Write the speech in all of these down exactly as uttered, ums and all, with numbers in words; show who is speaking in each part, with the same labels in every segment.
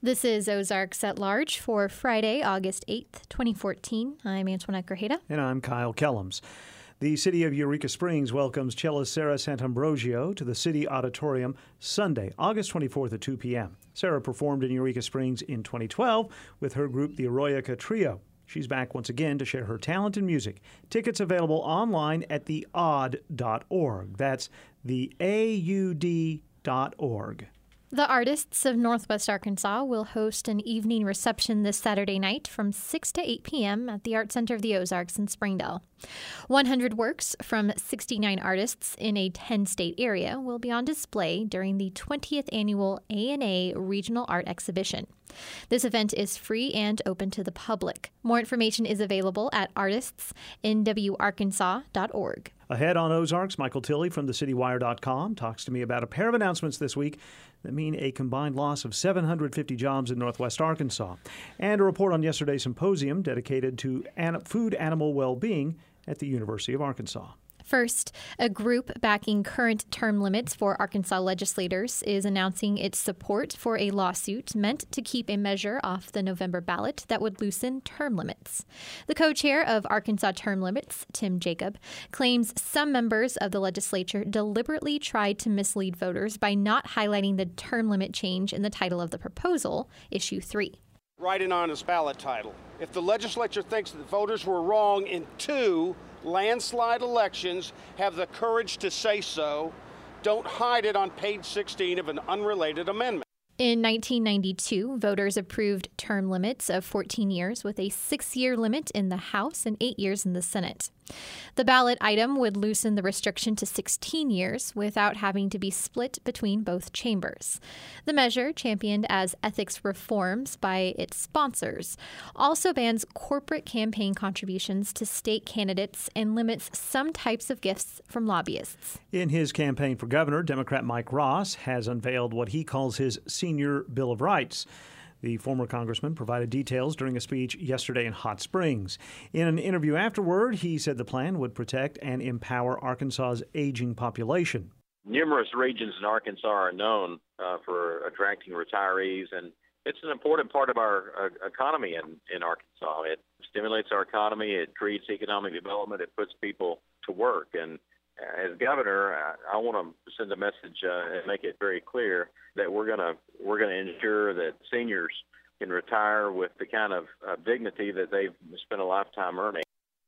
Speaker 1: This is Ozarks at Large for Friday, August eighth, twenty fourteen. I'm Antoinette Grajeda.
Speaker 2: And I'm Kyle Kellums. The city of Eureka Springs welcomes cellist Sarah Sant'Ambrogio to the City Auditorium Sunday, August twenty-fourth at two p.m. Sarah performed in Eureka Springs in twenty twelve with her group, the Eroica Trio. She's back once again to share her talent in music. Tickets available online at the aud dot org. That's the A U D dot org.
Speaker 1: The Artists of Northwest Arkansas will host an evening reception this Saturday night from six to eight p.m. at the Art Center of the Ozarks in Springdale. one hundred works from sixty-nine artists in a ten-state area will be on display during the twentieth Annual A and A Regional Art Exhibition. This event is free and open to the public. More information is available at artists n w arkansas dot org.
Speaker 2: Ahead on Ozarks, Michael Tilley from the city wire dot com talks to me about a pair of announcements this week that mean a combined loss of seven hundred fifty jobs in Northwest Arkansas, and a report on yesterday's symposium dedicated to an- food animal well-being at the University of Arkansas.
Speaker 1: First, a group backing current term limits for Arkansas legislators is announcing its support for a lawsuit meant to keep a measure off the November ballot that would loosen term limits. The co-chair of Arkansas Term Limits, Tim Jacob, claims some members of the legislature deliberately tried to mislead voters by not highlighting the term limit change in the title of the proposal, Issue three.
Speaker 3: Write an honest ballot title. If the legislature thinks that voters were wrong in two landslide elections, have the courage to say so. Don't hide it on page sixteen of an unrelated amendment.
Speaker 1: In nineteen ninety-two, voters approved term limits of fourteen years with a six-year limit in the House and eight years in the Senate. The ballot item would loosen the restriction to sixteen years without having to be split between both chambers. The measure, championed as ethics reforms by its sponsors, also bans corporate campaign contributions to state candidates and limits some types of gifts from lobbyists.
Speaker 2: In his campaign for governor, Democrat Mike Ross has unveiled what he calls his Senior Bill of Rights. The former congressman provided details during a speech yesterday in Hot Springs. In an interview afterward, he said the plan would protect and empower Arkansas's aging population.
Speaker 4: Numerous regions in Arkansas are known uh, for attracting retirees, and it's an important part of our uh, economy in, in Arkansas. It stimulates our economy, it creates economic development, it puts people to work. And as governor, I, I want to send a message uh, and make it very clear that we're going to we're going to ensure that seniors can retire with the kind of uh, dignity that they've spent a lifetime earning.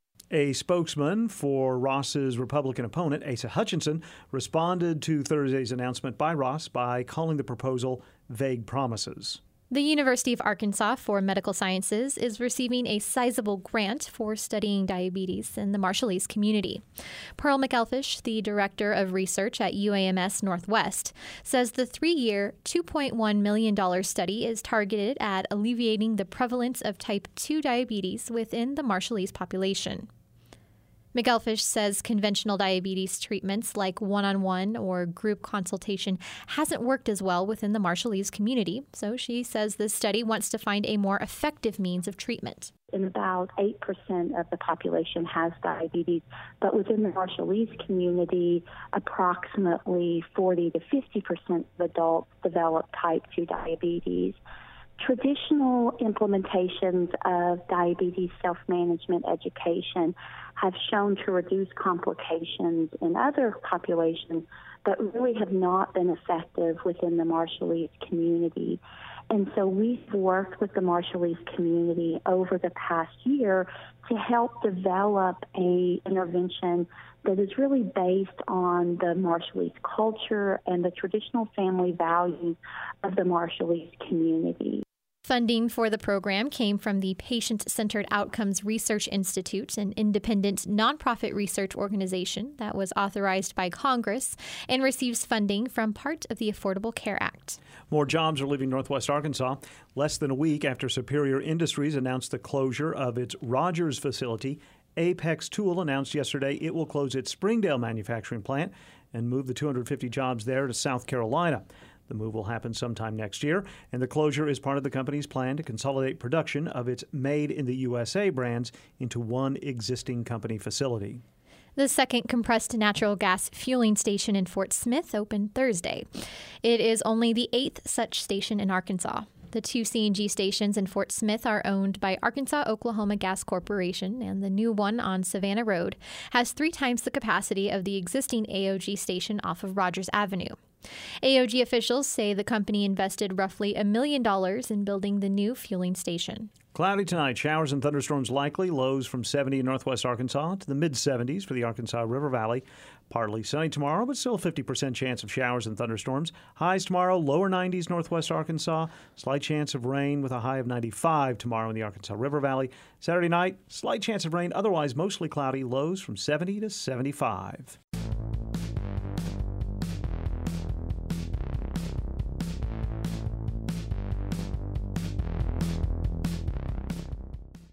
Speaker 2: A spokesman for Ross's Republican opponent, Asa Hutchinson, responded to Thursday's announcement by Ross by calling the proposal vague promises.
Speaker 1: The University of Arkansas for Medical Sciences is receiving a sizable grant for studying diabetes in the Marshallese community. Pearl McElfish, the director of research at U A M S Northwest, says the three-year, two point one million dollars study is targeted at alleviating the prevalence of type two diabetes within the Marshallese population. McElfish says conventional diabetes treatments like one-on-one or group consultation hasn't worked as well within the Marshallese community, so she says this study wants to find a more effective means of treatment.
Speaker 5: And about eight percent of the population has diabetes, but within the Marshallese community, approximately forty to fifty percent of adults develop type two diabetes. Traditional implementations of diabetes self-management education have shown to reduce complications in other populations, but really have not been effective within the Marshallese community. And so we've worked with the Marshallese community over the past year to help develop a intervention that is really based on the Marshallese culture and the traditional family values of the Marshallese community.
Speaker 1: Funding for the program came from the Patient-Centered Outcomes Research Institute, an independent nonprofit research organization that was authorized by Congress and receives funding from part of the Affordable Care Act.
Speaker 2: More jobs are leaving Northwest Arkansas less than a week after Superior Industries announced the closure of its Rogers facility. Apex Tool announced yesterday it will close its Springdale manufacturing plant and move the two hundred fifty jobs there to South Carolina. The move will happen sometime next year, and the closure is part of the company's plan to consolidate production of its Made in the U S A brands into one existing company facility.
Speaker 1: The second compressed natural gas fueling station in Fort Smith opened Thursday. It is only the eighth such station in Arkansas. The two C N G stations in Fort Smith are owned by Arkansas-Oklahoma Gas Corporation, and the new one on Savannah Road has three times the capacity of the existing A O G station off of Rogers Avenue. A O G officials say the company invested roughly a million dollars in building the new fueling station.
Speaker 2: Cloudy tonight. Showers and thunderstorms likely. Lows from seventy in northwest Arkansas to the mid-seventies for the Arkansas River Valley. Partly sunny tomorrow, but still fifty percent chance of showers and thunderstorms. Highs tomorrow, lower nineties northwest Arkansas. Slight chance of rain with a high of ninety-five tomorrow in the Arkansas River Valley. Saturday night, slight chance of rain. Otherwise, mostly cloudy. Lows from seventy to seventy-five.